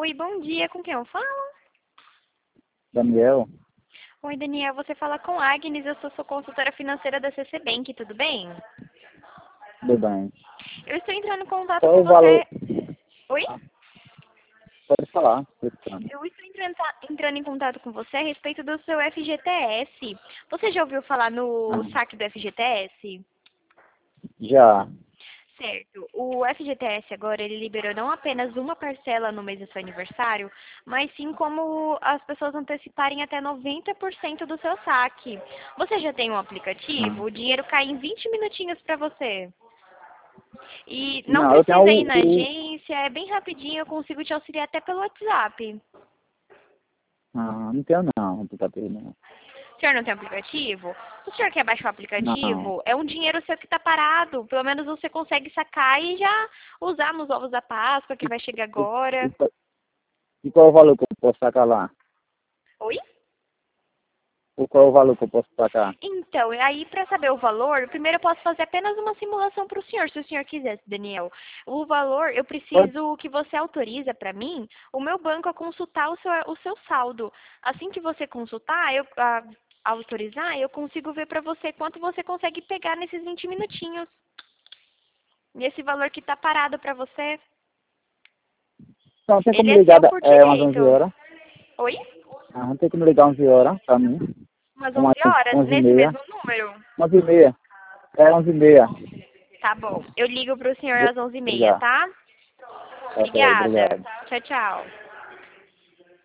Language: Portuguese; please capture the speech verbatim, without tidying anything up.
Oi, bom dia. Com quem eu falo? Daniel, Oi, Daniel. Você fala com Agnes. Eu sou sua consultora financeira da C C Bank. Tudo bem? tudo bem. Eu estou entrando em contato Qual com o valor? você. Oi? Pode falar, tô escutando. Eu estou entrando, entrando em contato com você a respeito do seu F G T S. Você já ouviu falar no Ah, saque do F G T S? já. Certo. O F G T S agora, ele liberou não apenas uma parcela no mês do seu aniversário, mas sim como as pessoas anteciparem até noventa por cento do seu saque. Você já tem um aplicativo? Ah. O dinheiro cai em vinte minutinhos para você. E não Não, eu tenho precisa ir o, na o... agência, é bem rapidinho, eu consigo te auxiliar até pelo WhatsApp. Ah, não tenho não, aplicativo não. O senhor não tem aplicativo? O senhor quer baixar o Não. aplicativo? É um dinheiro seu que está parado. Pelo menos você consegue sacar e já usar nos ovos da Páscoa, que vai chegar E, agora. e, qual- e qual o valor que eu posso sacar lá? Oi? Ou qual é o valor que eu posso sacar? Então, e aí para saber o valor, primeiro eu posso fazer apenas uma simulação para o senhor, se o senhor quisesse, Daniel. O valor, eu Pode. preciso que você autoriza para mim, o meu banco a consultar o seu, o seu saldo. Assim que você consultar, eu a, autorizar, eu consigo ver para você quanto você consegue pegar nesses vinte minutinhos. Nesse valor que está parado para você. Então, tem Ele como é ligar seu da- por é, umas onze direito. horas? Oi? Ah, não tem como ligar onze horas pra mim? Umas Umas onze horas, onze e nesse meia? mesmo número. onze e meia. É, onze e meia. Tá bom. Eu ligo para o senhor às onze e meia, Obrigado. tá? Tá certo, Obrigada. obrigado. Tchau, tchau.